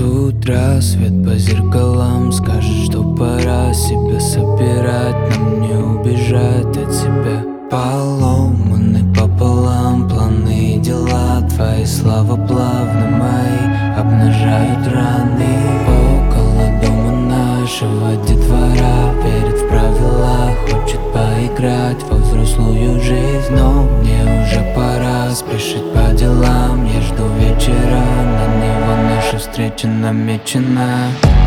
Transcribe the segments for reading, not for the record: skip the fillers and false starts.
Тут рассвет по зеркалам скажет, что пора себя собирать. Нам не убежать от себя. Поломаны пополам планы и дела. Твои слова плавно мои обнажают раны. Около дома нашего детвора верит в правила, хочет поиграть во взрослую жизнь. Но мне уже пора спешить по делам. Я жду вечера, на него наша встреча намечена.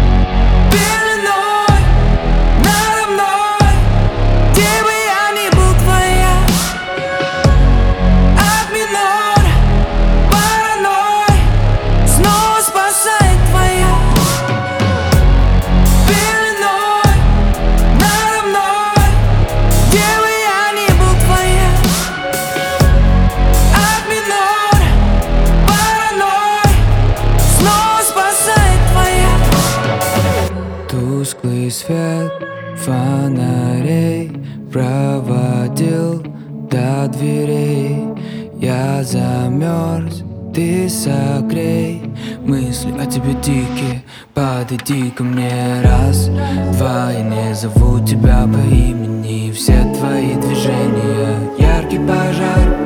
Тусклый свет фонарей проводил до дверей. Я замерз, ты согрей. Мысли о тебе дикие, подойди ко мне раз, два. Я не зову тебя по имени, все твои движения яркий пожар.